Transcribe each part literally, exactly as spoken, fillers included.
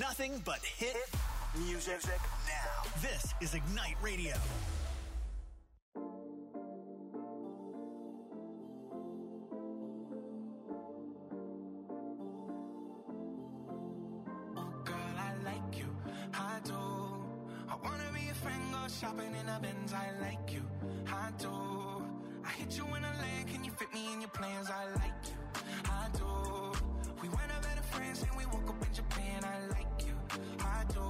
Nothing but hit music now. This is Ignite Radio. Shopping in a Benz, I like you, I do. I hit you in a land, can you fit me in your plans? I like you, I do. We went up better friends and we woke up in Japan, I like you, I do.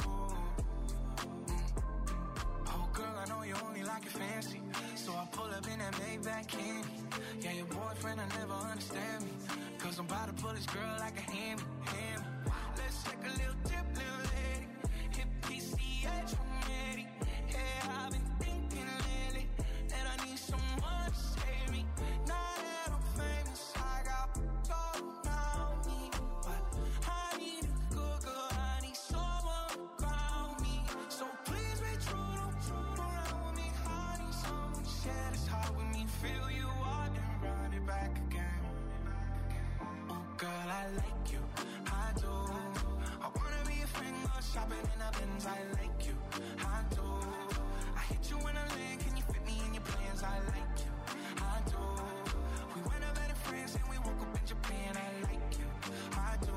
Mm. Oh girl, I know you only like it fancy, so I pull up in that Maybach candy. Yeah, your boyfriend will never understand me, cause I'm about to pull this girl like a hammy, hammy. Let's take a little dip, little lady, hit P C H, I'm ready. I've been thinking lately that I need someone to save me. Now that I'm famous, I got gold around me, but I need a good girl, I need someone around me. So please be true, don't true around with me. I need someone to share this heart with me. Feel you up and run it back again. Oh girl, I like you, I do. I wanna be a friend, go shopping in a Benz, I like you, I do. You in a land, can you fit me in your plans? I like you, I do. We went up better friends and we woke up in Japan. I like you, I do,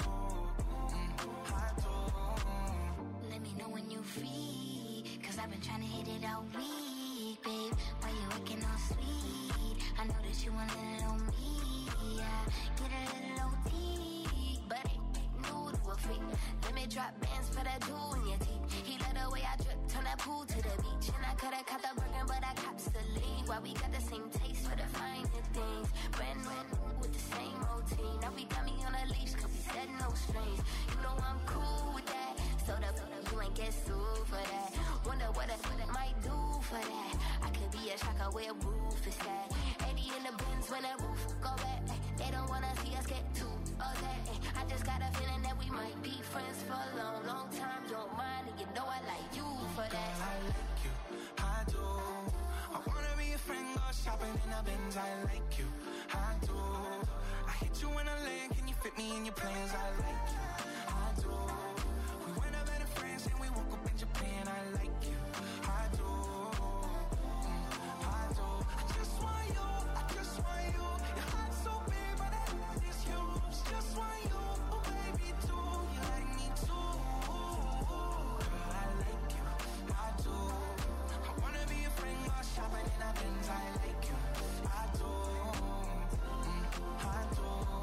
mm, I do. Let me know when you free, cause I've been trying to hit it all week, babe. Why you acting all sweet? I know that you want a little on me, yeah. Get a little O T, but ain't new to a freak. Let me drop bands for that jewel in your teeth. He let the way I drip, turn that pool to the beach. And I could've caught the Birkin, but I cops the lead. Why we got the same taste for the finer things. Brand new with the same routine. Now we got me on a leash, cause we said no strings. You know I'm cool with that. So the you ain't get sued for that. Wonder what it might do for that. I could be a shocker where roof is at. eighty in the Benz when the roof go back. They don't wanna see us get too upset. I just got a feeling that we might be friends for a long, long time. You don't mind, and you know I like you for that. Girl, I like you, I do. I wanna be a friend, go shopping in a Benz. I like you, I do. I hit you in a land, can you fit me in your plans? I like you, I do. We went up better friends and we woke up in Japan. I like you, I do, mm, I do. I just want you, I just want you. Your heart's so big, but that is huge. Just want you, oh baby, too. You like me too. Girl, I like you, I do. I wanna be a friend, go shopping in a Benz. I like you, I do, mm, I do.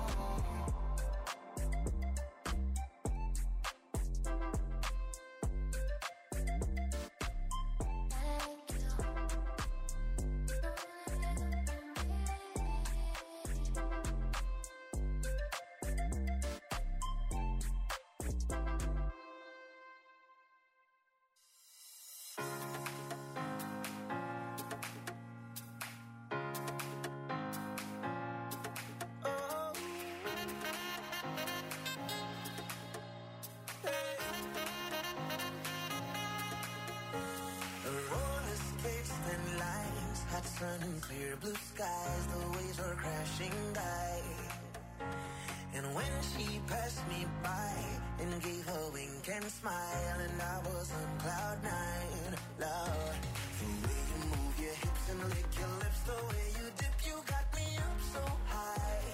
Sun and clear blue skies, the waves were crashing by. And when she passed me by and gave a wink and smile, and I was on cloud nine, Lord, the way you move your hips and lick your lips, the way you dip, you got me up so high.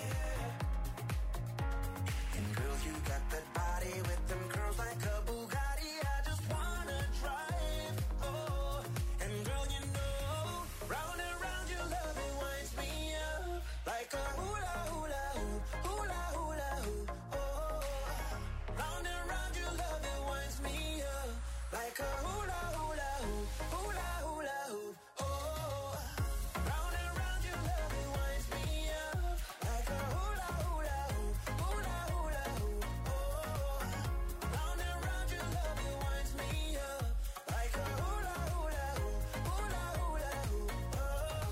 And girl, you got that body with them curls like a Bugatti. I just wanna drive, oh. And girl, you know, round and round your love, it winds me up like a hula hula hoop, hula hula hoop, oh. Round and round your love, it winds me up like a hula hula hoop, hula hula hoop, oh. Round and round your love, it winds me up like a hula hula hoop, hula hula hoop, oh. Round and round your love, it winds me up like a hula hula hoop, hula hula hoop, oh.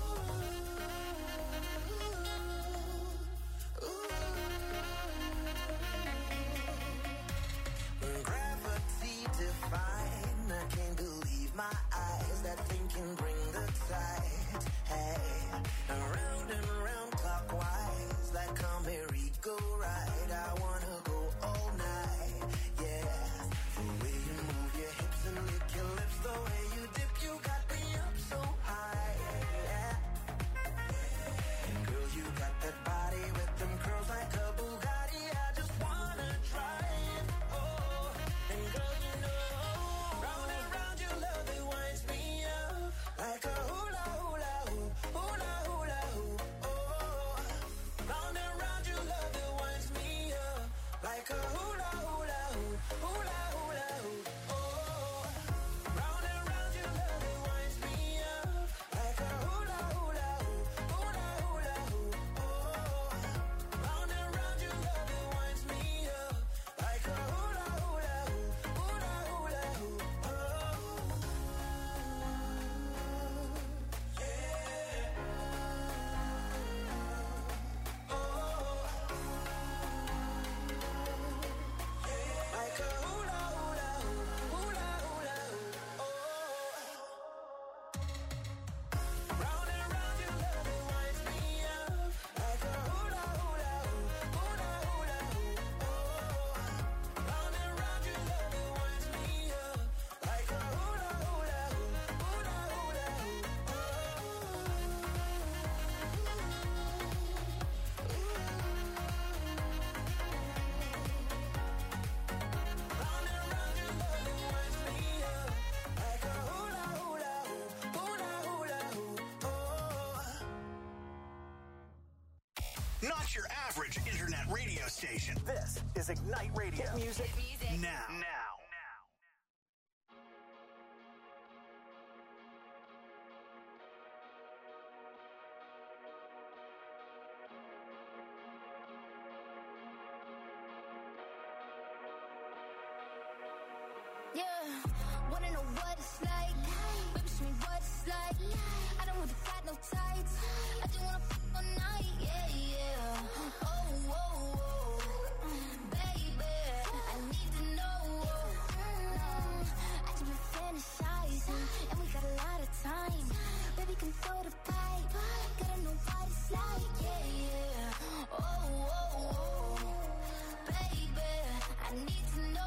Ooh. Gravity define, I can't believe my eyes. That thing can bring the tide. Hey, around and round clockwise, like a merry-go-round. I wanna go all night, yeah. Not your average internet radio station. This is Ignite Radio. Hit music, Hit music. now. Now. Yeah, wanna know what it's like? Baby, show me what it's like. I don't really got no tights. I just wanna f*** all night. Yeah, yeah. Oh, oh, oh. Baby, I need to know. I just been fantasizing, and we got a lot of time. Baby, come throw the pipe. Gotta know what it's like. Yeah, yeah. Oh, oh, oh. Baby, I need to know.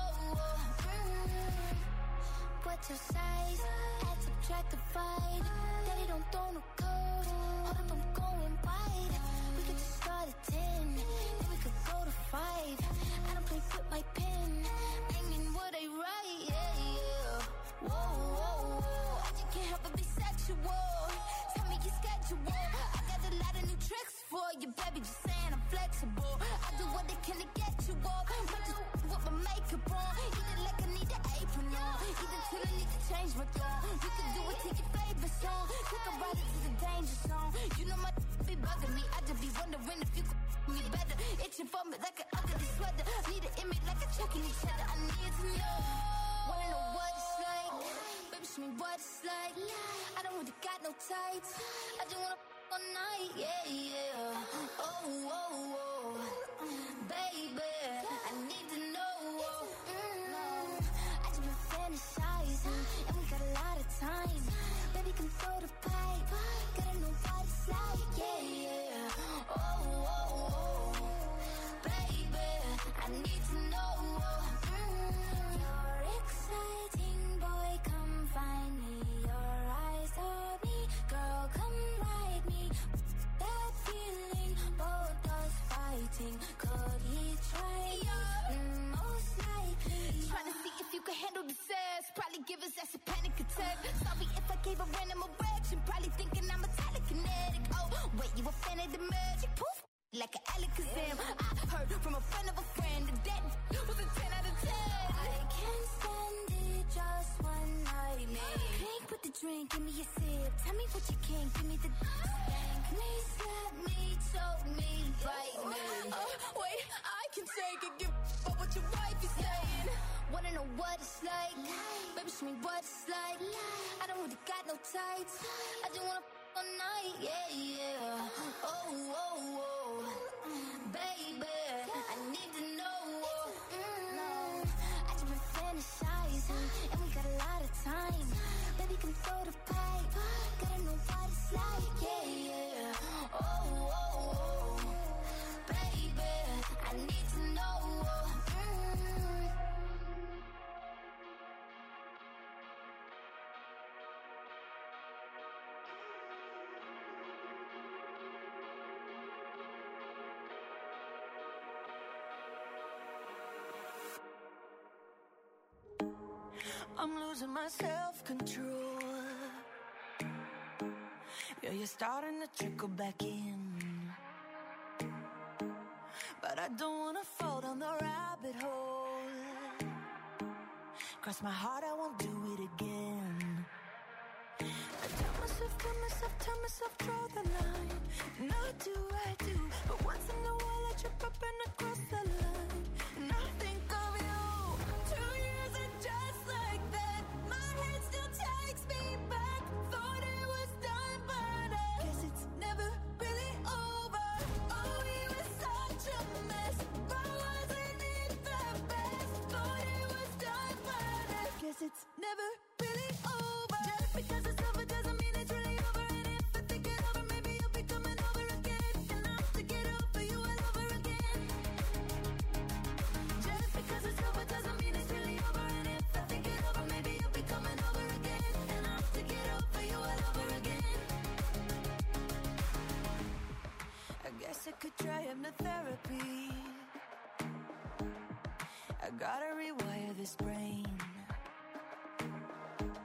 What's your size? Add, subtract, divide. Daddy don't throw no code. Hold up, I'm going wide. We could just start at ten, then we could go to five. I don't play with my pen. Aiming what I write, yeah, yeah. Whoa, whoa, whoa. I just can't help but be sexual. Tell me your schedule. I got a lot of new tricks for you, baby. Just saying I'm flexible. I do what I can to get you off. Might just with my makeup on. Eat it like I need an apron on. Either till I need to change my tone. You can do it to your favorite song. Take a ride into the danger zone. You know my be bugging me. I just be wondering if you could me better. Itching for me like an ugly sweater. Need an image like a checking each other. I need to know. Wanna know what it's like? Baby, show me what it's like. I don't really got no tights. I just wanna f*** all night. Yeah, yeah. Oh, oh, oh. Baby, I need to know. Mm-hmm. I just been fantasizing, and we got a lot of time. Baby, come throw the pipe. Gotta know what it's like. Yeah, yeah. Oh, oh, oh. Baby, I need to know. Mm-hmm. You're exciting, boy, come find me. Your eyes on me, girl, come ride me. That feeling, both us fighting. Could he try? Mm, most likely. Trying to see if you can handle the sass. Probably give us that's a panic attack. Sorry if I gave a random erection. Probably thinking I'm a telekinetic. Oh, wait, you a fan of the magic? Poof, like an Alakazam. I heard from a friend of a friend that that was a ten out of ten. I can't stand it, just one night, man. Drink with the drink, give me a sip. Tell me what you can, give me the spank me, slap me, choke me, bite me. Oh, wait, I can take it, give up what your wife is saying. Wanna know what it's like? Baby, show me what it's like. I don't really got no tights. I just wanna f*** all night, yeah, yeah. Oh, oh, oh. Baby, I need to know. Mm-hmm. I just been fantasizing, and we got a lot of time. Baby, come throw the pipe. Gotta know what it's like, yeah, yeah. Oh, oh, oh. Baby, I need to know. Mm-hmm. I'm losing my self-control. Yeah, you're starting to trickle back in. But I don't wanna fall down the rabbit hole. Cross my heart, I won't do it again. I tell myself, tell myself, tell myself, draw the line. Not do I do, but once in a while I trip up and I cross the line. And I think of you. Two years and just like that, my head still takes me back. Thought it was done, but I guess it's never really over. Oh, we were such a mess, but wasn't it the best? Thought it was done, but I guess it's never really over. Just because it's over doesn't mean it's really over. And if I think it over, maybe you'll be coming over again. And I'll have to get over you all over again. Just because it's over doesn't mean it's really over. And if I think it over, maybe you'll be coming over again. And I'll have to get over you all over again. I guess I could try hypnotherapy. I gotta rewire this brain.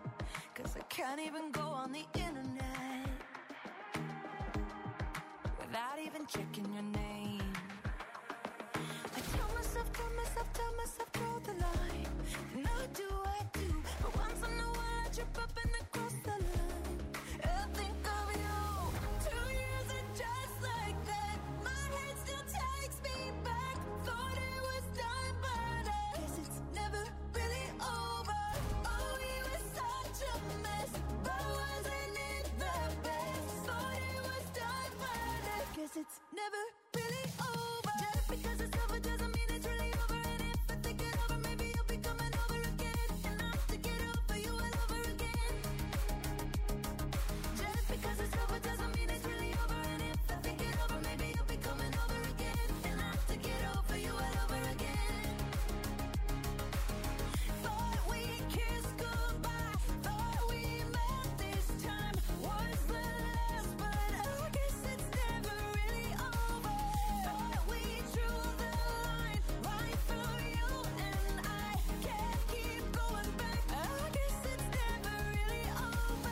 Cause I can't even go on the internet without even checking your name. I tell myself, tell myself, tell myself, draw the line. And I do, I do, but once in a while I trip up and I cross the line. I think of you. Two years and just like that, my head still takes me back. Thought it was done, but I guess it's never really over. Oh, we were such a mess, but wasn't it the best? Thought it was done, but I guess it's never really over. Just because it's over doesn't mean it's really over. And if I think it over, maybe you'll be coming over again. And I'll stick it over you all over again. Just because it's over doesn't mean it's really over. And if I think it over, maybe you'll be coming over again. And I'll stick it over you all over again. Thought we kissed goodbye, thought we met this time was the last, but I guess it's never really over. Thought we drew the line right through you, and I can't keep going back. I guess it's never really over.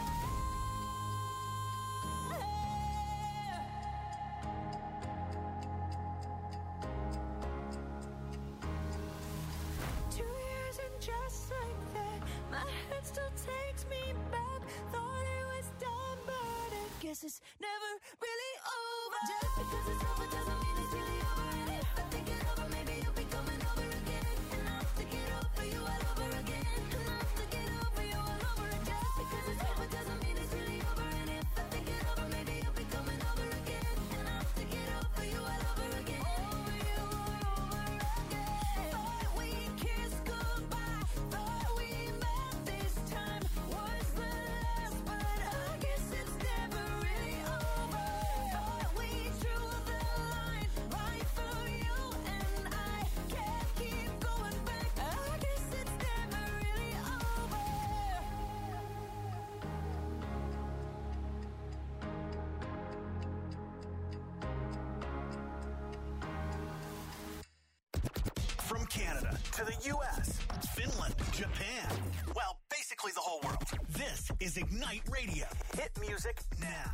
Two years and just like that, my head still takes me back. Thought it was done, but I guess it's never really over. Just because it's over doesn't mean it's really over. And if I think it over, maybe you'll be coming over again. And I'll stick it over you all over again. And I'll stick it over you all over again. Just because it's over doesn't mean it's really over. And if I think it over, maybe you'll be coming over again. And I'll stick it over you all over again. Over you all over again. Thought we kissed goodbye, thought we met this time was the last, but I guess it's never really over. Thought we drew the line right through you, and I can't keep going back. I guess it's never really over. From Canada to the U S, Finland, Japan. Well, basically the whole world. This is Ignite Radio. Hit music now.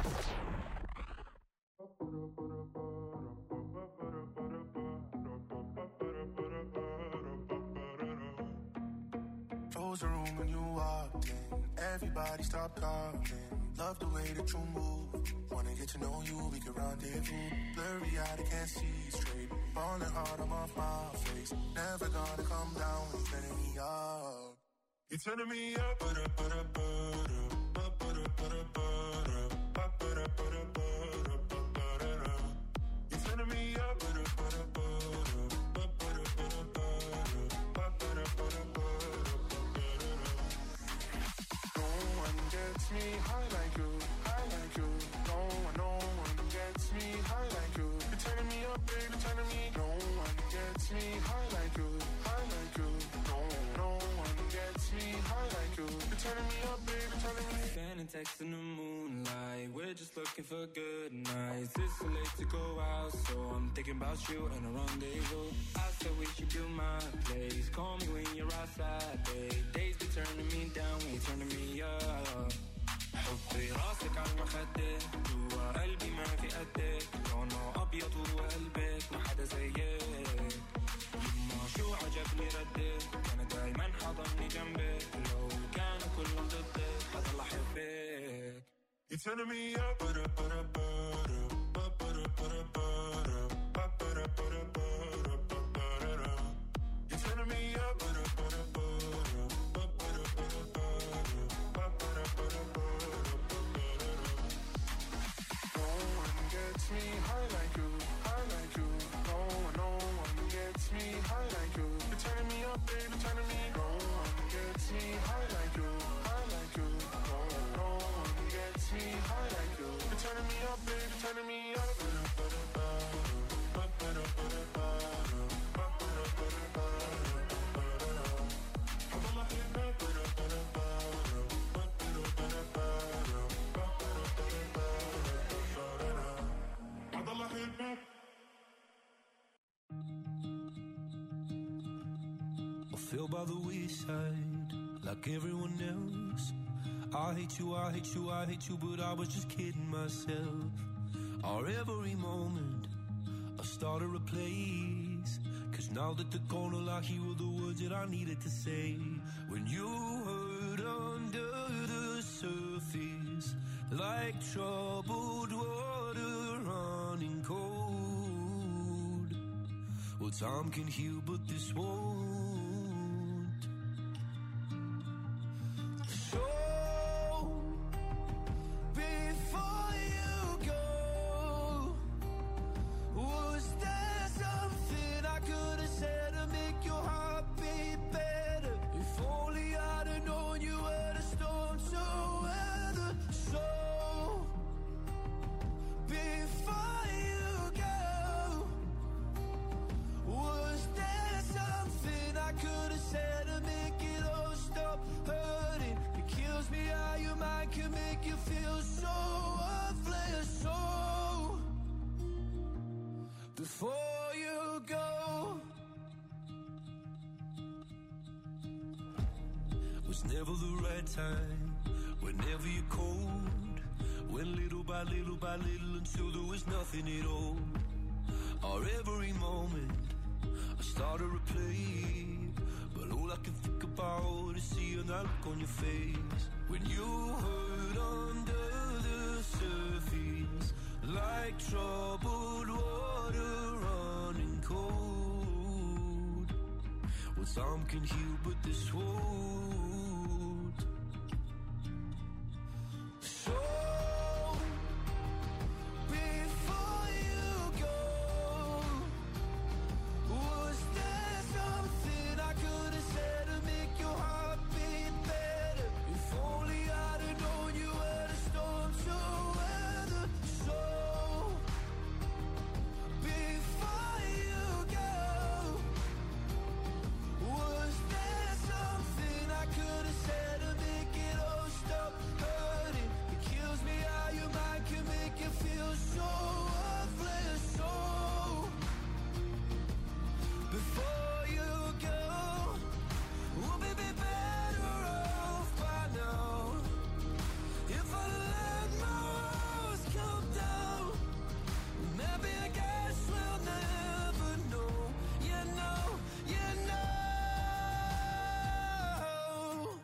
Close the room when you walked in. Everybody stop talking. Love the way that you move. Wanna get to know you, we can rendezvous. Blurry eyed, I can't see straight. Falling hard, I'm off my face. Never gonna come down when you're turning me up. You're turning me up, but up, but up, but up, but up, but up, but up, but up, but up, but up. You're turning me up, but up, but up, but up, but up, but up, but up, but up. No one gets me high like you, high like you. No one, no one gets me high like you. You're turning me up, baby, turning me. No one gets me high like you, high like you. No, no one gets me high like you. You're turning me up, baby, turning me. Standing text in the moonlight, we're just looking for good nights. It's too late to go out, so I'm thinking about you and a rendezvous. I said we should do my place. Call me when you're outside, babe. Days be turning me down, we turning me up. حطي راسك على المخدة جوا قلبي ما في قدك لونه أبيض وقلبك ما حدا زيك يما شو عجبني ردك أنا دايما حضني جنبك لو كانوا كلهم ضدك حضل أحبك. You're turning me up, but up, but up, but up, but up, but up, but up, but up, but up, but up, but up. You're turning me up, but up, but up, but up, but up, but up, but up, but up. No one gets me high like you, high like you. No one, no one gets me high like you. You're turning me up, baby, turning me. No one gets me high like you, high like you. No, no one gets me high like you. You're turning me up, baby, turning me up. I feel by the wayside like everyone else. I hate you, I hate you, I hate you, but I was just kidding myself. Our every moment I started a place. Cause now that they're gone, all I hear were the words that I needed to say. When you hurt under the surface, like troubled water running cold. Well, time can heal, but this won't. So before you go, was there something I could have said to make your heart beat better? If only I'd have known you were the storm to weather. So before you go, was there something I could have said to make it all stop hurting? It kills me how your mind can make you feel so worthless. So before you go, was never the right time, whenever you're cold, went little by little by little until there was nothing at all. Our every moment I started to play, but all I can think about is seeing that look on your face. When you hurt under the surface, like troubled water running cold. Well, some can heal, but this won't. So before you go, was there something I could have said to make your heart beat better? If only I'd have known you were the storm to weather. So before you go, was there something I could have said to make it all stop hurting? It kills me how your mind can make you feel so worthless. So before you go, we'll be better off by now. If I let my walls come down, maybe I guess we'll never know. You know, you know.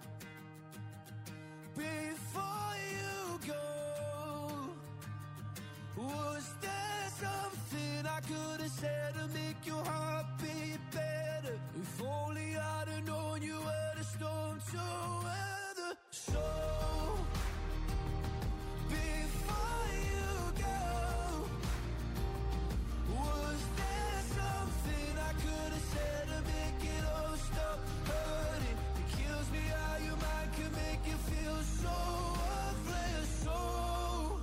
Before you go, was there something I could have said to make your heart beat better? If only I'd have known you were the storm to weather. So before you go, was there something I could have said to make it all stop hurting? It kills me how your mind can make you feel so worthless. So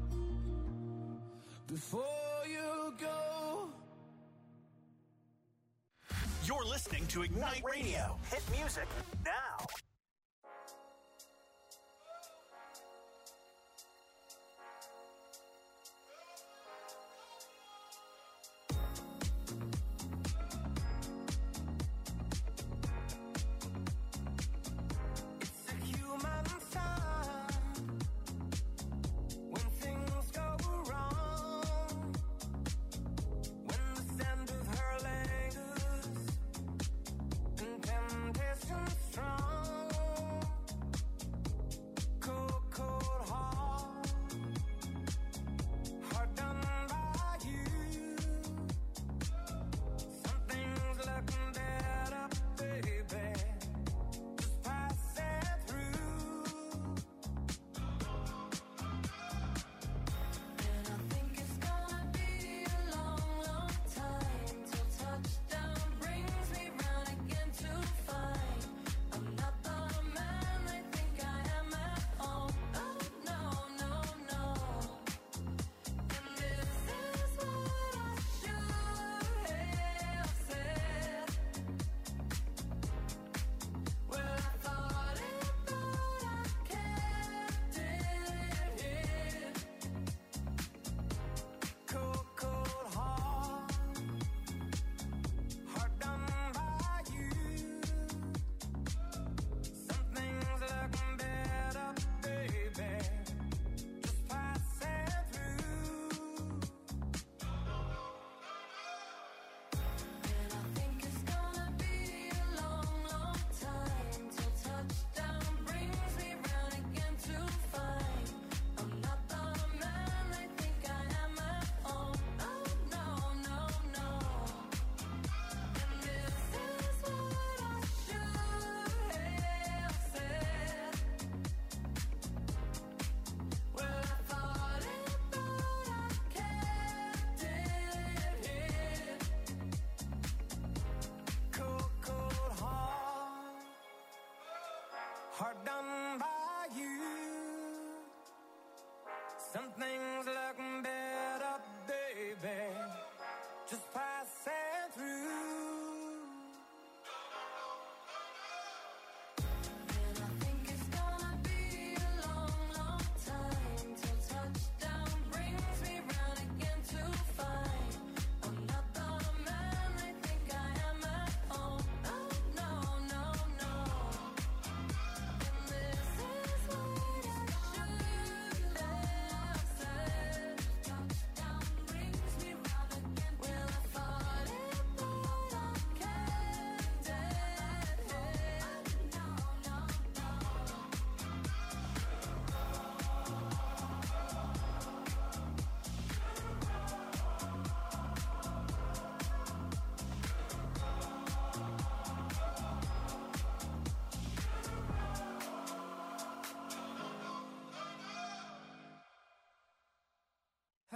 before you go. You're listening to Ignite Radio. Hit music now. It's a human sign when things go wrong, when the scent of her lingers and temptation strong.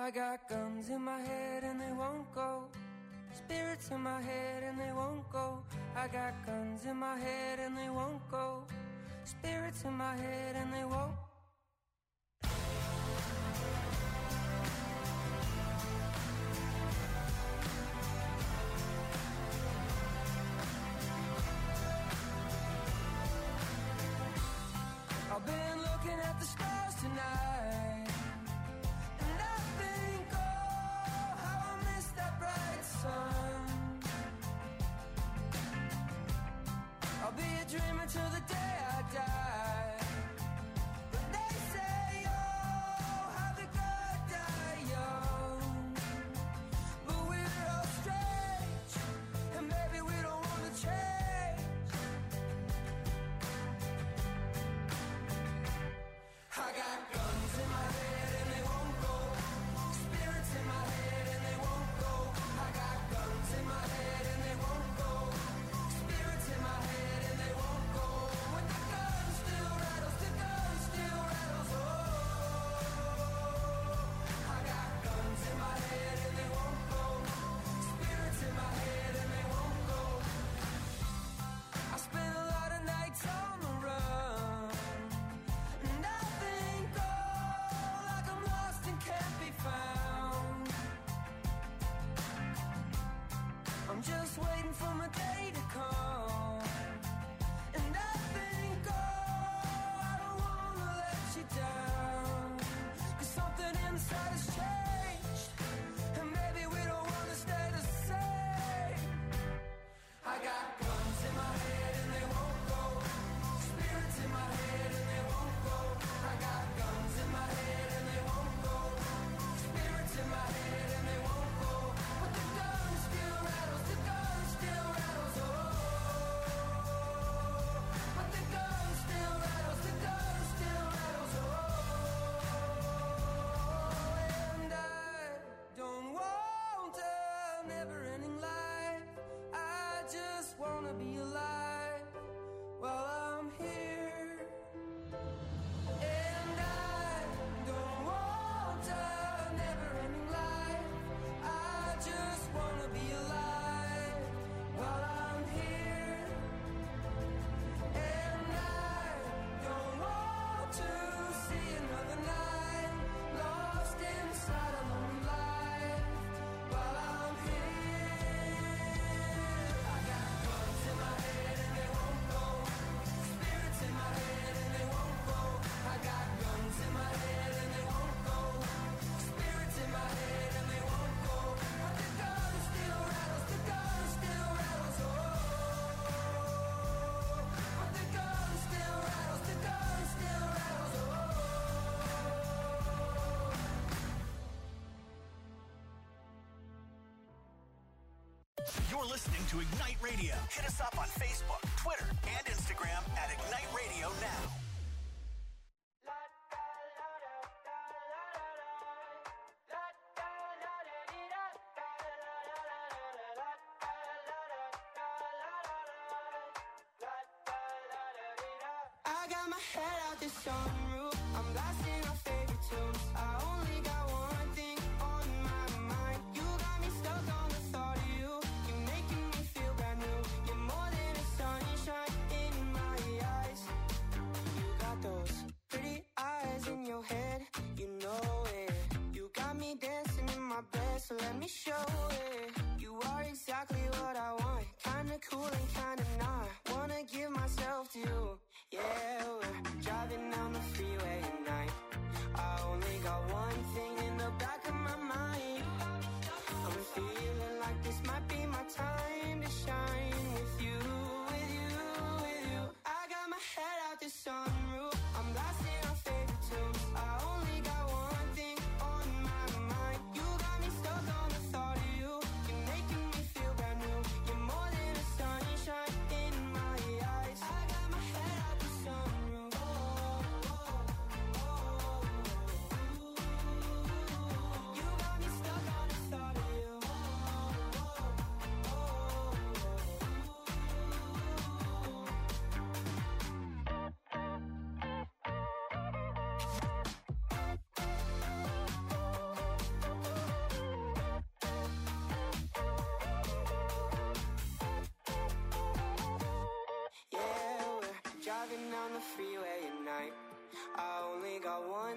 I got guns in my head and they won't go. Spirits in my head and they won't go. I got guns in my head and they won't go. Spirits in my head and they won't. I've been looking at the stars tonight, and I think, oh, how I miss that bright sun. I'll be a dreamer till the day I die. But they say, oh, how the good die young. But we're all strange, and maybe we don't want to change. I got guns in my head and they won't go. Spirits in my head and they won't go. I got guns in my head and they won't go. Spirits in my head and they won't go. When the gun still rattles, the gun still rattles. Oh, I got guns in my head and they won't go. Spirits in my head and they won't go. I spent a lot of nights on the run, and I think, oh, like I'm lost and can't be found. I'm just waiting for my day to come, and I think, oh, I don't wanna let you down. 'Cause something inside has changed, and maybe we don't wanna stay the same. I got guns in my head and they won't go. Spirits in my head and they won't go. I got guns in my head and they won't go. Spirits in my head and they won't go. But the gun still rattles, the gun still rattles, oh. But the gun still rattles, the gun still rattles, oh. And I don't want a never-ending life. I just wanna be alive while I'm here. And I don't want a never-ending life. I just wanna be alive while I'm here. And I don't want to see another night lost inside a lonely life while I'm here. I got guns in my head and they won't go. Spirits in my head and they won't go. I got guns in my head and they won't go. Spirits in my head and they won't go. But the gun still rattles, the gun still rattles, oh. But the gun still rattles, the gun still rattles, oh. You're listening to Ignite Radio. Hit us up on Facebook, Twitter, and Instagram at Ignite Radio Now. I got my head out the sunroof. I'm blasting our favorite tunes. I only got one thing on my mind. You got me stuck on the thought of you. You're making me feel brand new. You're more than a sunshine in my eyes. You got those pretty eyes in your head. You know it. You got me dancing in my bed, so let me show it. You are exactly what I want. Kinda cool and kinda not. Wanna give myself to you. Yeah, we're driving down the freeway at night. I only got one thing in the back of my mind. I'm feeling like this might be my time to shine with you, with you, with you. I got my head out the sunroof. I'm blasting our favorite tunes. I only got one thing on my mind. You got me stuck on the thought of you. You're making me feel brand new. You're more than a sunshine in my eyes. I got my head out the sunroof. Oh, oh, oh, oh. You got me stuck on the thought of you. Oh, oh, oh, oh.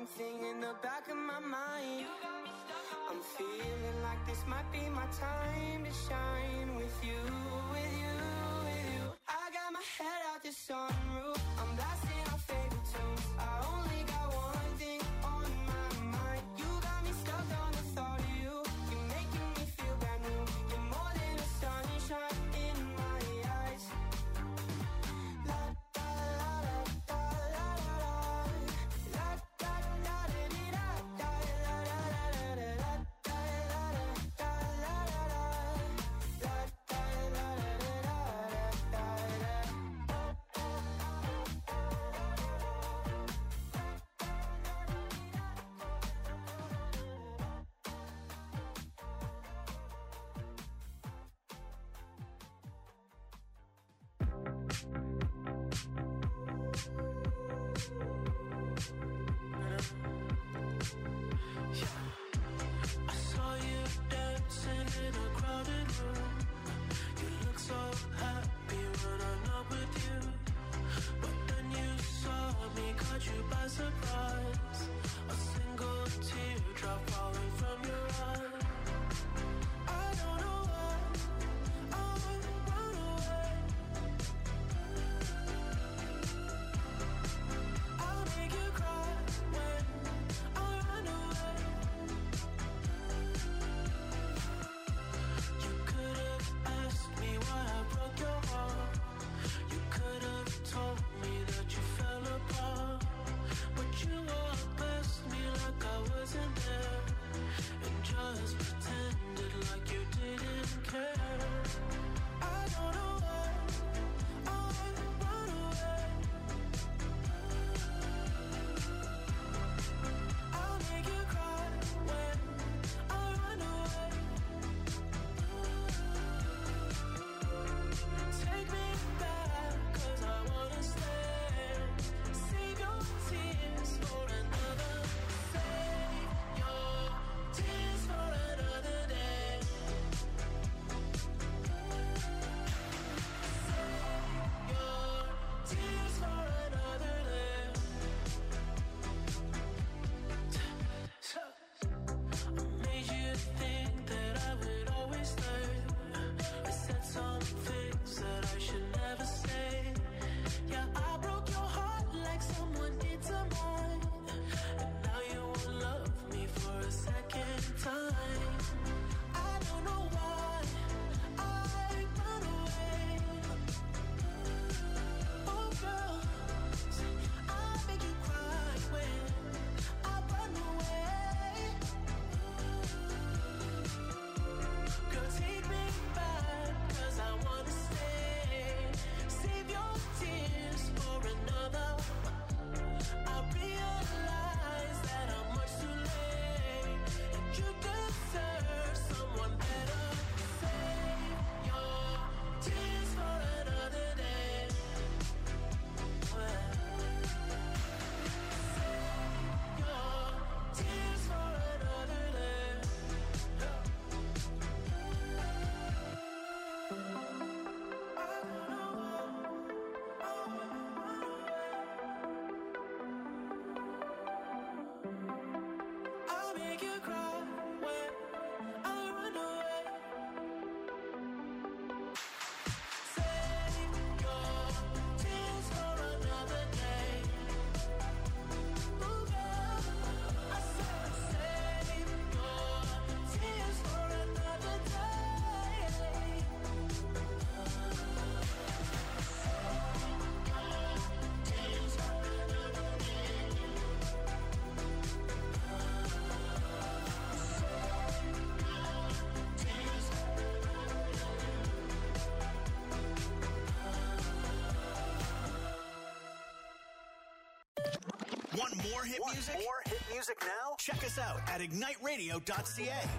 thing in the back of my mind. I'm feeling like this might be my time to shine with you, with you, with you. I got my head out the sunroof, I'm blasting our favorite tunes. I only got one thing on my mind. You got me stuck on the thought of you. You're making me feel brand new. You're more than the sunshine in my eyes. La da la da la la la. La da da da dee da da la la la la la. La la la da la la la. La da la la la da da da. I saw you dancing in a crowded room. You look so happy when I'm not with you. But then you saw me, caught you by surprise. A single teardrop falling from your eye. I don't know why I run away. I'll make you cry when I run away. You could have asked me why I broke your heart. You could have told me that you fell apart. But you walked past me like I wasn't there, and just pretended like you didn't care. I don't know why I run away. I'll make you cry when I run away. Take me back, 'cause I wanna stay. Save your tears for another. Save your tears for another day. Save your tears for another day. So I made you think that I would always stay. I said some things that I should never say. Yeah, I broke your heart like someone did to mine. And now you won't love me for a second time. I don't know why I run away. Oh girl, I'll make you cry when I run away. Girl, take me back, 'cause I wanna stay. Save your tears for another. I realize that I'm much too late, and you deserve someone better. Save your tears for another day. Save your tears for another day. I'll make you cry when I run away. Save your tears for another day. Ooh, girl, I said save your tears for another day. Tears for another day. Want more hit Want music? more hit music now? Check us out at ignite radio dot c a.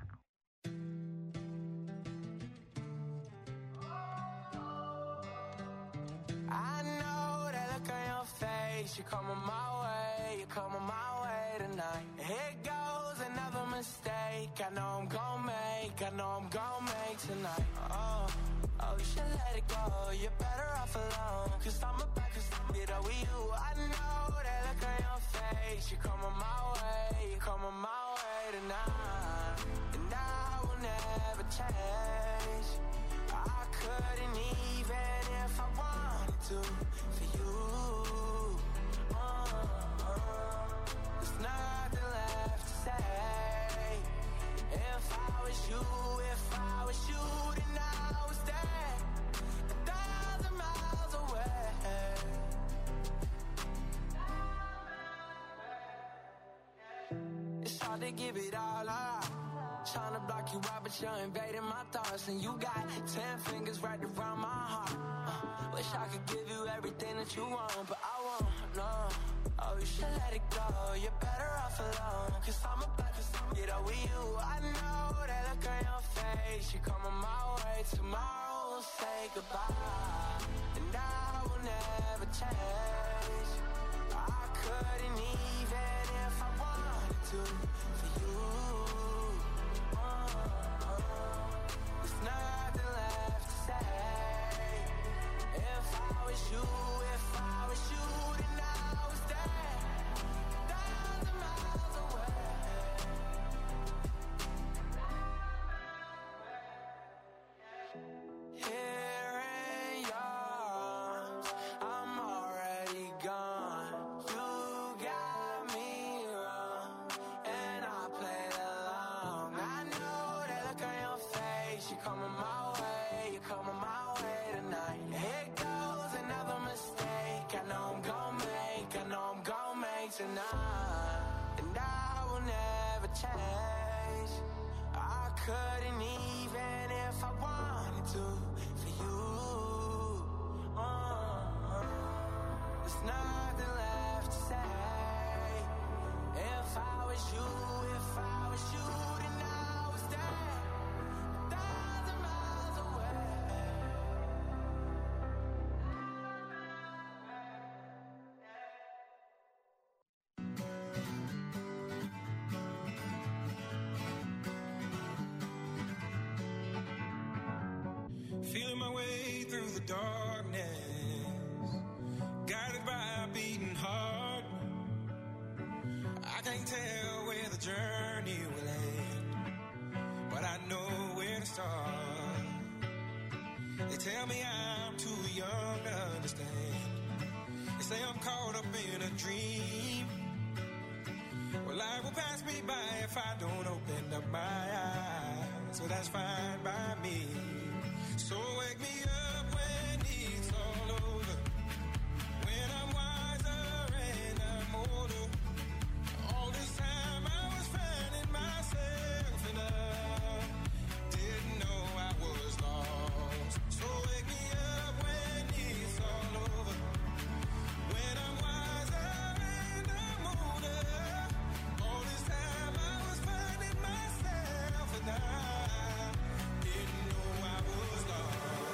I know that look on your face. You're coming my way, you're coming my way tonight. Here goes another mistake. I know I'm gon' make, I know I'm gon' make tonight. Oh, oh, you should let it go. You're better off alone. Cause I'm about to it over you. I know that look on your face. You're coming my tonight, and I will never change. I couldn't even if I wanted to for you. Uh, uh, there's nothing left to say. If I was you, if I was you, then I was there, a thousand miles away. It's hard to give it all up. Trying to block you out, but you're invading my thoughts. And you got ten fingers right around my heart. uh, Wish I could give you everything that you want, but I won't, no. Oh, you should let it go, you're better off alone. Cause I'm about to get over you. I know that look on your face. You're coming my way, tomorrow we'll say goodbye, and I will never change. I couldn't even if I wanted to for you. There's nothing left to say. If I was you, if I was you, then I was there, a thousand miles away. Here in your arms, I'm already gone. You got me wrong, and I played along. I know that look on your face. You're coming my way, you're coming my way tonight. Here goes another mistake. I know I'm gon' make, I know I'm gon' make tonight, and I will never change. I couldn't even if I wanted to for you. Uh, there's nothing left to say. If I was you, if I was you, then I was there, a thousand miles away. Feeling my way through the darkness, guided by a beating heart. I can't tell where the journey will end, but I know where to start. They tell me I'm too young to understand. They say I'm caught up in a dream. Well, life will pass me by if I don't open up my eyes. So that's fine by me. So wake me up when it's all over, when I'm wiser and I'm older. All this time I was finding myself and I didn't know I was lost. So wake me up when it's all over, when I'm wiser and I'm older. All this time I was finding myself and I didn't know I was lost.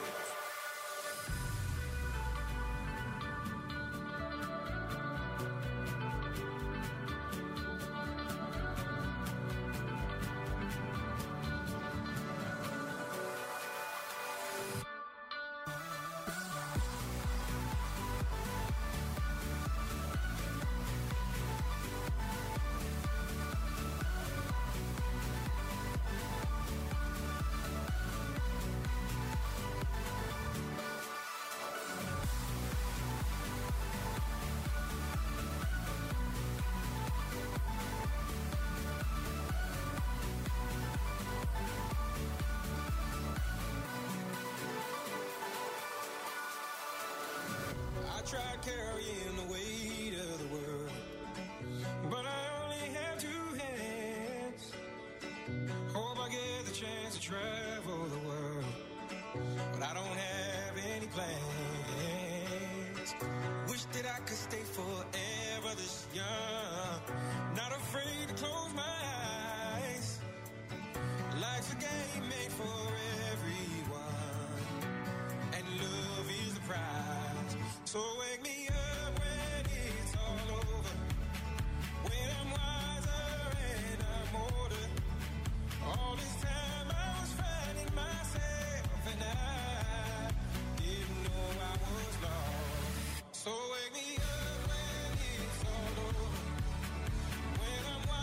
I tried carrying the weight of the world, but I only have two hands. Hope I get the chance to travel the world, but I don't have any plans. Wish that I could stay forever this young, not afraid to close my eyes. Life's a game made for everyone, and love is the prize. So wake me up when it's all over, when I'm wiser and I'm older. All this time I was finding myself and I didn't know I was lost. So wake me up when it's all over, when I'm wiser.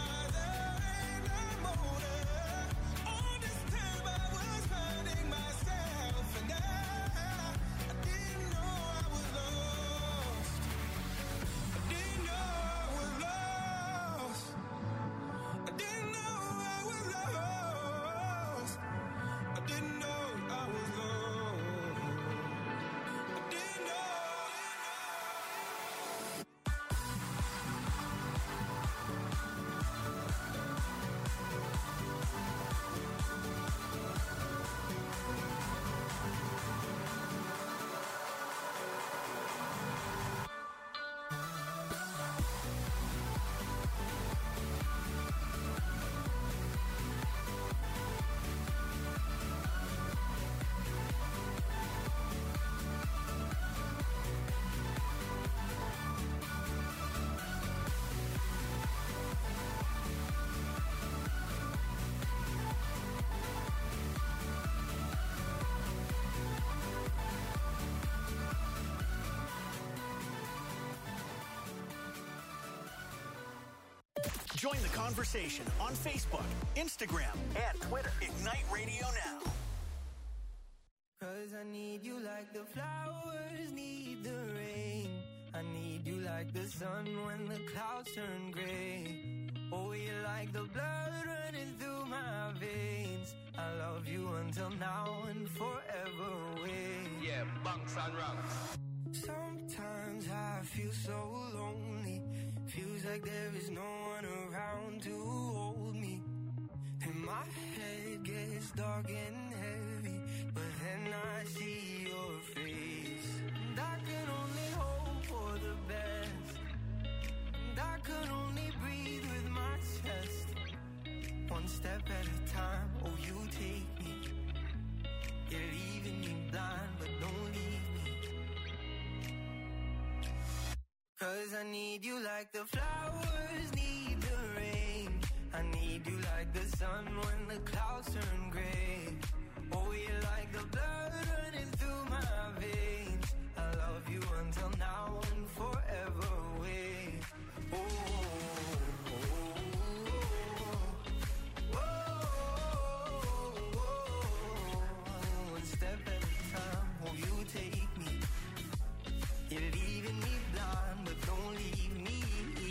Join the conversation on Facebook, Instagram, and Twitter. Ignite Radio now. Cause I need you like the flowers need the rain. I need you like the sun when the clouds turn gray. Oh, you're like the blood running through my veins. I love you until now and forever away. Yeah, bunks and rungs. Sometimes I feel so lonely. Feels like there is no one around to hold me. And my head gets dark and heavy, but then I see your face. And I can only hope for the best. And I can only breathe with my chest. One step at a time, oh you take me. You're leaving me blind, but don't leave me. Cause I need you like the flowers need the rain. I need you like the sun when the clouds turn gray. Oh, you're like the blood running through my veins. I love you until now and forever away. Oh, oh, oh, oh, oh, oh. One step at a time, oh, you take me. You're leaving me blind, but don't leave me.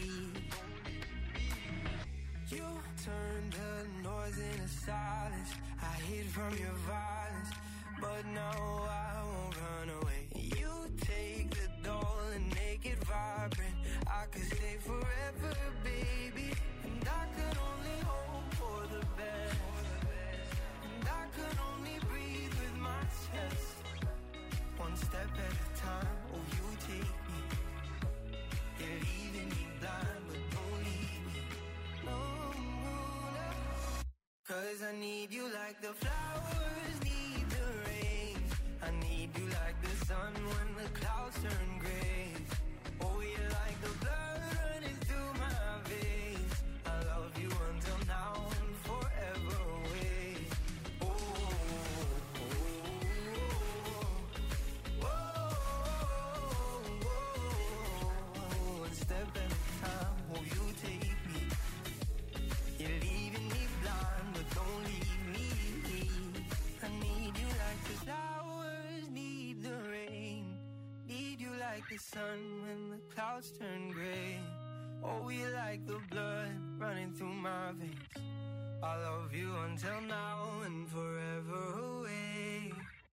You turned the noise into silence. I hid from your violence, but now I won't run away. You take the doll and make it vibrant. I could stay forever, baby. And I could only hope for the best. And I could only breathe with my chest. One step at a time, oh you take me. You're leaving me blind, but don't leave me. No, no, no. Cause I need you like the flowers need the rain. I need you like the sun when the clouds turn gray. Oh, you're like the blood running through my veins. I love you until now and forever away. Oh, oh, oh, oh, oh. One step at a time, oh, you take me. You're leaving me blind, but don't leave me. I need you like the flowers need the rain. Need you like the sun when the clouds turn gray. Oh, you like the blood running through my veins. I love you until now and forever away.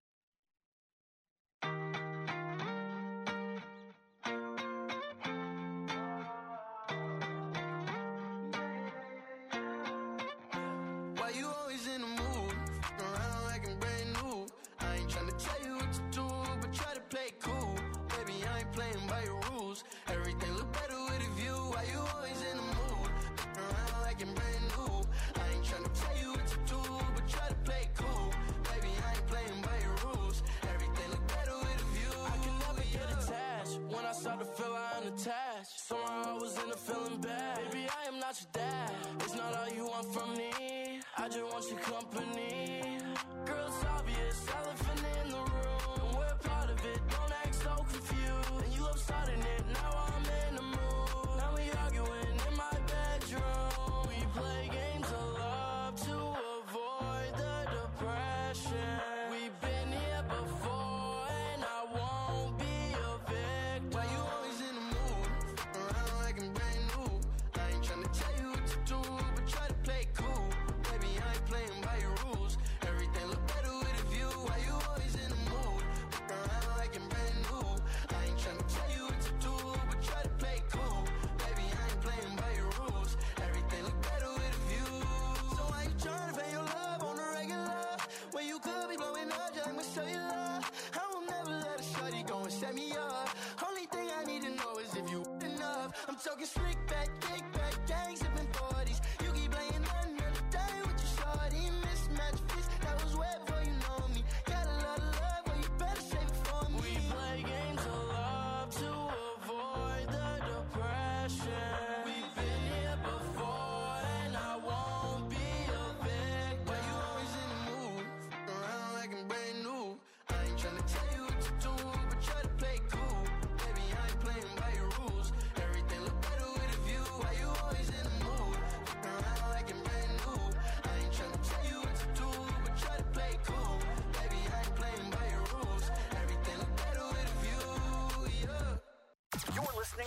Why you always in the mood? Around like I'm brand new. I ain't tryna tell you what to do, but try to play cool. Baby, I ain't playing by your rules. Everything look better with a view. Why you always in the mood? Around like I'm brand new. I ain't tryna tell you what to do, but try to play cool. Baby, I ain't playing by your rules. Everything look better with a view. I can never get attached. When I start to feel I'm attached, somehow I was in a feeling bad. Baby, I am not your dad. It's not all you want from me. I just want your company. Girl, it's obvious, elephant in the room. We're part of it, don't act so confused. And you love starting it, now I'm in the mood. Now we arguing in my bedroom. We play games of love to avoid the depression. We've been here before and I won't be a victim. Why you always in the mood? Around like I'm brand new. I ain't tryna tell you what to do, but try to play cool. Baby, I ain't playing by your rules. Everything look better with a view. Why you always in the mood? Around like I'm brand new. I ain't tryna tell you what to do, but try to play cool. Baby, I ain't playing by your rules. Everything look better with a view. So why you tryna pay your love on the regular? When you could be blowing up, just like my cellular. I will never let a shorty go and set me up. Only thing I need to know is if you enough. I'm talking slick back, kick back, gang sipping forties. You keep playing another day with your shorty. Mismatch fist, that was wet before you know me. Got a lot of love, but you better save it for me. We play games of love to avoid the depression. We've been here before and I won't be a victim. Why you always in the mood? Around like I'm brand new. I ain't tryna tell you what to do, but try to play cool. Baby, I ain't playing by your rules. Everything look better with a view. Why you always in the mood?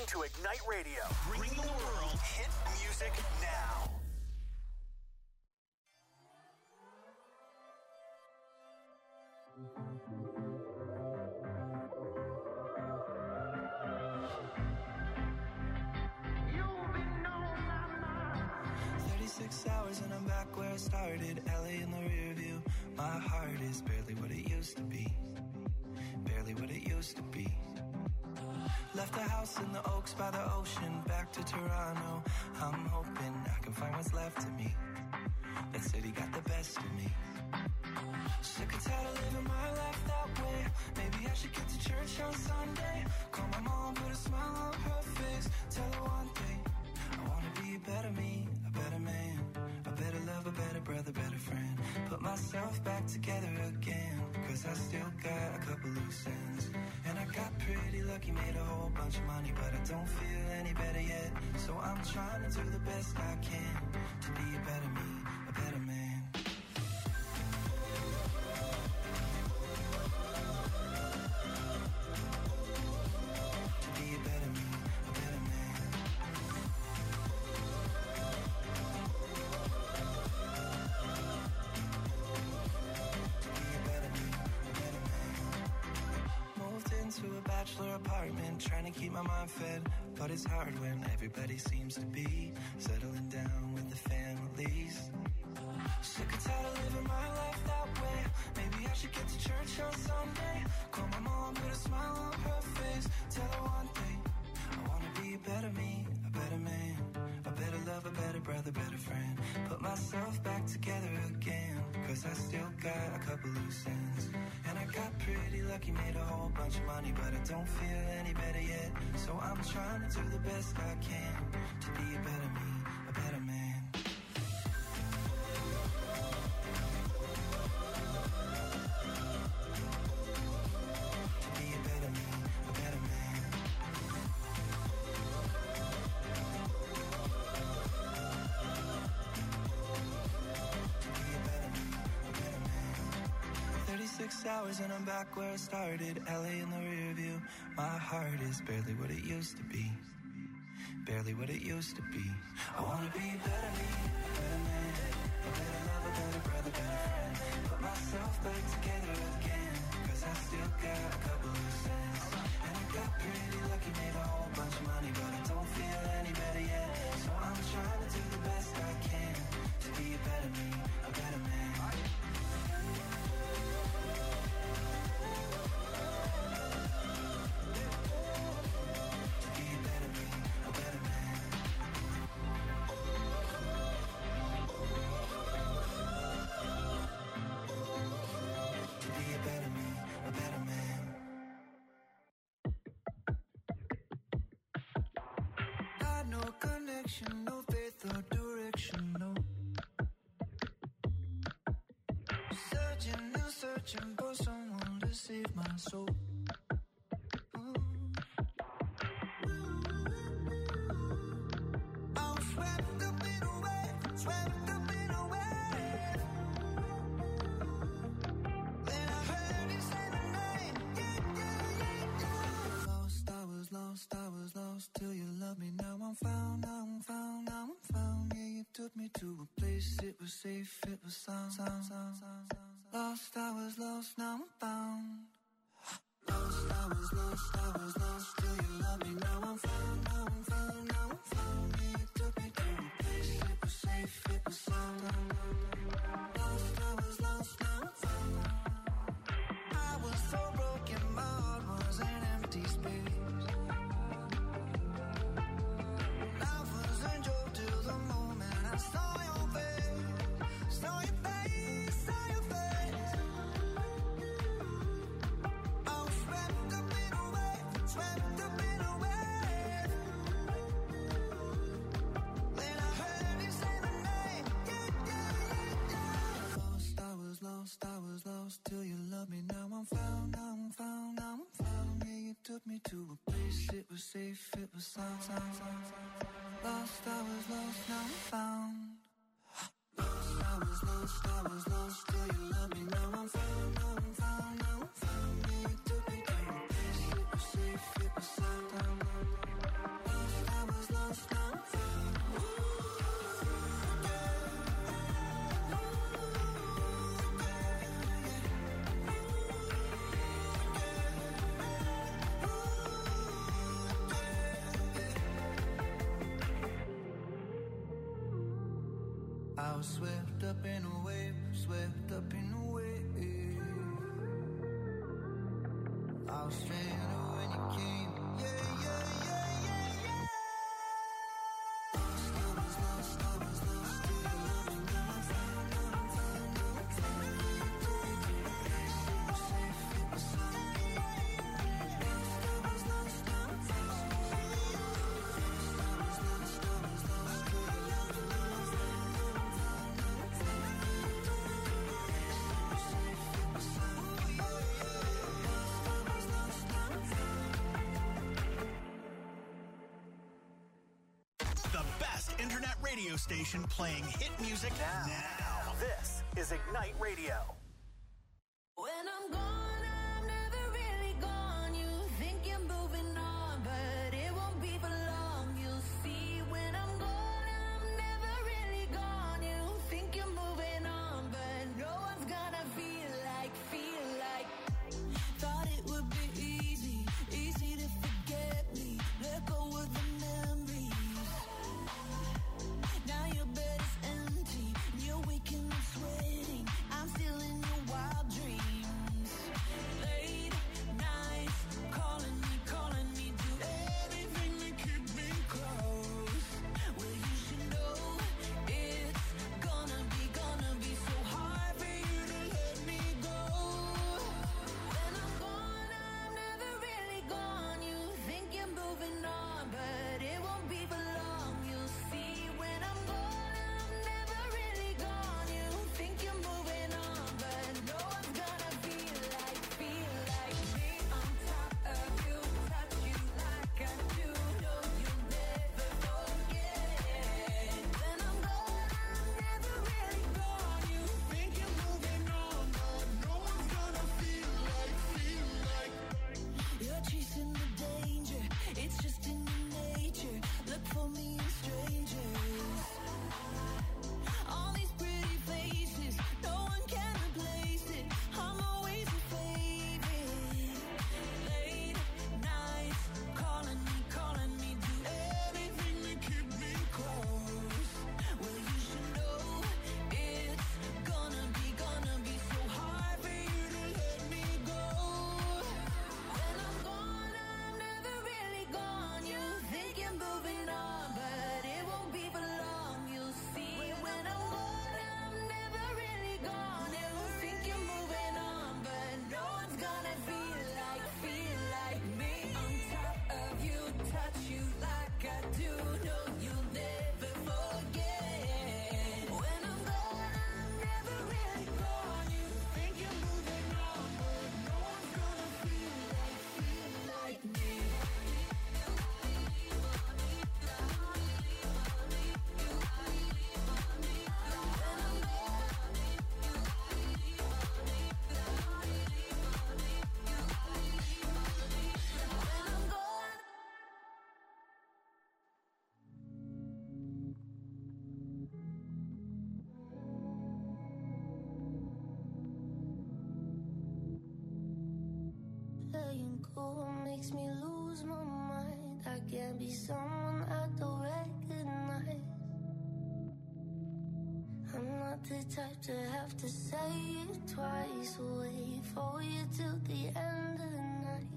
to Ignite Radio, bringing the world hit music now. thirty-six hours and I'm back where I started. L A in the rear view. My heart is barely what it used to be. Barely what it used to be. Left the house in the Oaks by the ocean. Back to Toronto. I'm hoping I can find what's left of me. That city got the best of me. Sick and tired of living my life that way. Maybe I should get to church on Sunday. Call my mom, put a smile on her face. Tell her one thing, I wanna be a better me, a better man, a better lover, better brother, better friend. Put myself back together again, cause I still got a couple loose ends. And I got pretty lucky, made a whole bunch of money, but I don't feel any better yet. So I'm trying to do the best I can to be a better me, a better man. To a bachelor apartment, trying to keep my mind fed, but it's hard when everybody seems to be settling down with the families. Sick and tired of living my life that way. Maybe I should get to church on Sunday. Call my mom, put a smile on her face. Tell her one thing, I wanna be a better me, a better man, a better lover, better brother, better friend. Put myself back together again, cause I still got a couple loose ends. And I got pretty lucky, made a whole bunch of money, but I don't feel any better yet. So I'm trying to do the best I can to be a better me, a better man. To be a better me, a better man. To be a better me, a better man. thirty-six hours and I'm back where I started. L A in the rear view. My heart is barely what it used to be. Barely what it used to be. I wanna be a better me, a better man, a better lover, better brother, better friend. Put myself back together again, cause I still got a couple loose ends. And I got pretty lucky, made a whole bunch of money, but I don't feel any better yet. So I'm trying to do the best I can to be a better me, a better man. No connection, no faith or direction, no. Searching and searching for someone to save my soul. Ooh. I'm swept up in a wave, swept up in a wave. Then I heard you say my name, yeah, yeah, yeah, yeah. Lost, I was lost, I was lost till you loved me. Now I'm found, now I'm found, now I'm found. Yeah, you took me to a place, it was safe, it was sound, sound, sound, sound, sound. Lost, I was lost, now I'm found. Lost, I was lost, I was lost till you loved me. Now I'm found, now I'm found, now I'm found. Yeah, you took me to a place, it was safe, it was sound. Lost, I was lost, now I'm found. I was so broken, my heart was an empty space. Life was a joke till the moment I saw your face, saw your face, saw your face. I was swept up in a wave, swept up in a wave. Then I heard you say my name, yeah, yeah, yeah, yeah. Lost, I was lost, I was lost till you loved me. Now I'm found, now I'm found, now I'm found. Yeah, you took me to a place, it was safe, it was sound, sound, sound, sound. Lost, I was lost, now I'm found. Lost, I was lost, I was lost till you loved me. Now I'm found, now I'm found, now I'm found. Yeah, you took me to a place, it was safe, it was sound. I was swept up in a wave, swept up in a wave. I was stranded when you came. Yeah, yeah, yeah, yeah, yeah. Lost, lost, lost, lost, lost to your loving now. Safe beside me. Lost, lost, lost, lost, lost, lost, lost, lost to your loving now. The best internet radio station playing hit music now. now. This is Ignite Radio. When I'm gone, I'm never really gone. You think you're moving on, but it won't be for long. You'll see when I'm gone, I'm never really gone. You think you're moving on, but no one's gonna feel like, feel like. Thought it would be easy, easy to forget me. Let go of the memories. Now your bed is empty, you're waking up sweating. I'm still in your wild dreams. Late nights, calling me, calling me, do everything to keep me close. Well, you should know it's gonna be, gonna be so hard for you to let me go. When I'm gone, I'm never really gone. You think you're moving on, but it won't be for long. You'll see when I'm gone, I'm never really gone. You think you're moving on, but no one's gonna feel like, feel like me on top of you, touch you like I do. No, you'll never forget. When I'm gone, I'm never really gone. You think you're moving on, but no one's gonna feel like, feel like. You're chasing the danger, it's just in your nature. Look for me in strangers. All these pretty faces, no one can replace it. I'm always your favorite. Late nights, calling me, calling me, do everything to keep me close. Well, you should know it's gonna be, gonna be so hard for you to let me go. When I'm gone, I'm never really gone. You think you're moving on, but it won't be for long. You'll see when I'm gone, I'm never really gone. You think you're moving on, but no one's gonna feel like, feel like me on top of you, touch you like I do. No, you'll never forget. When I'm gone, I'm never really gone. You think you're moving on, but no one's gonna feel like, feel like me. Playing cool makes me lose my mind. I can't be someone I don't recognize. I'm not the type to have to say it twice. Wait for you till the end of the night.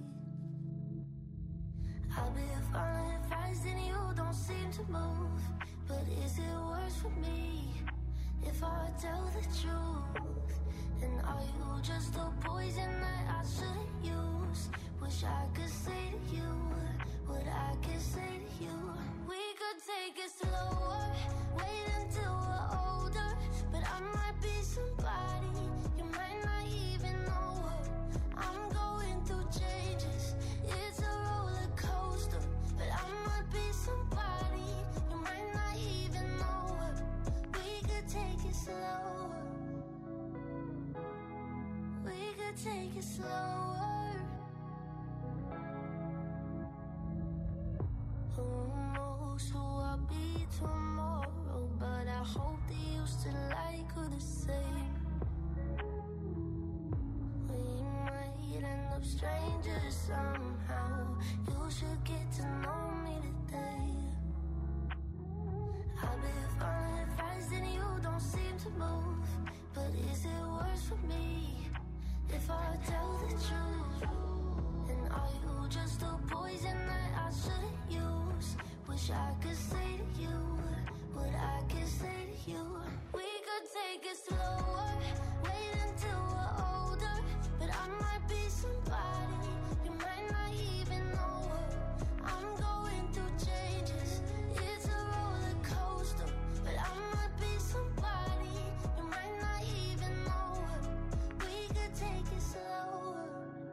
I'll be fine if I see you don't seem to move. But is it worse for me if I tell the truth? And are you just a poison that I shouldn't use? Wish I could say to you what I could say to you. We could take it slower, wait until we're older. But I might be somebody you might not even know her. I'm going through changes, it's a roller coaster. But I might be somebody you might not even know her. We could take it slower. We could take it slower. Who knows who I'll be tomorrow? But I hope that you still like her the same. We might end up strangers somehow. You should get to know me today. I'll be fine if I see you don't to move, but is it worse for me if I tell the truth? And are you just a poison that I shouldn't use? Wish I could say to you what I could say to you. We could take it slower, wait until we're older, but I might be somebody you might not even know her. I'm going through changes, it's a roller coaster, but I might be somebody you might not even know her. We could take it slower,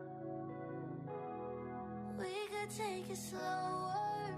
we could take it slower.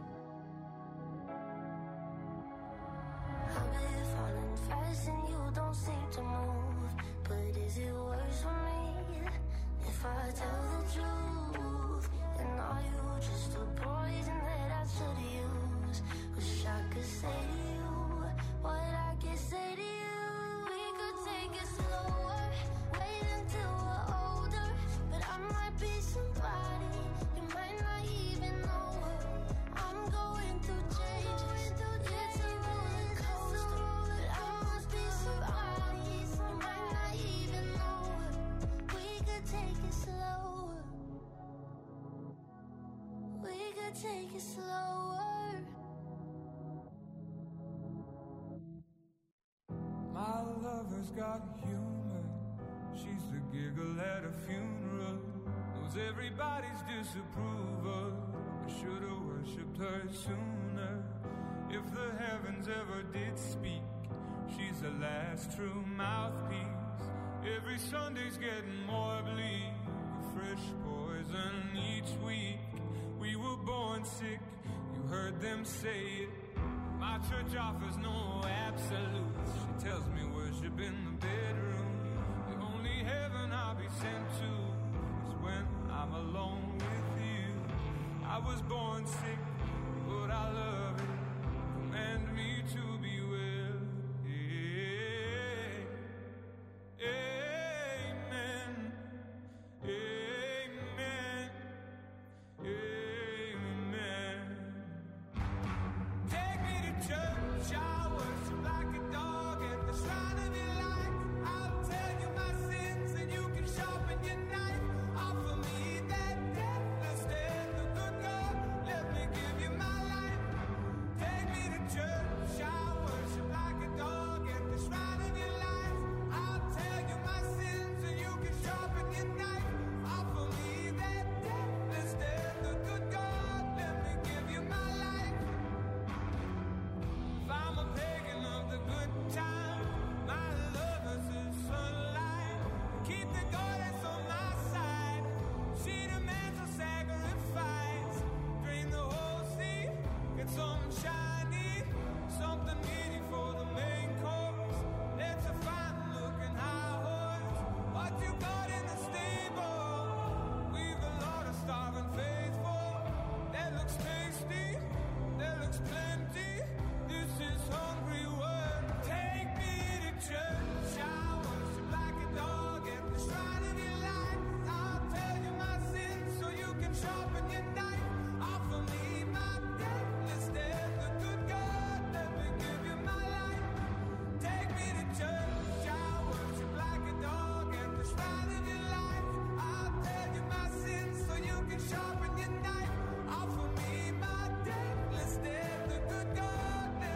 I'm here falling fast and you don't seem to move, but is it worse for me if I tell the truth? And are you just a poison that I should use? Wish I could say to you what I could say to you. We could take it slower, wait until we're older, but I might be somebody you might not even know her. I'm going through changes, it's a roller coaster, but I must be somebody you might not even know her. We could take it slower, we could take it slower. My lover's got humor. She's the giggle at a funeral. Knows everybody's disapproval. I should've worshipped her sooner. If the heavens ever did speak, she's the last true mouthpiece. Every Sunday's getting more bleak, a fresh poison each week. We were born sick, you heard them say it. My church offers no absolutes. She tells me worship in the bedroom. The only heaven I'll be sent to is when I'm alone with you. I was born sick, but I love it.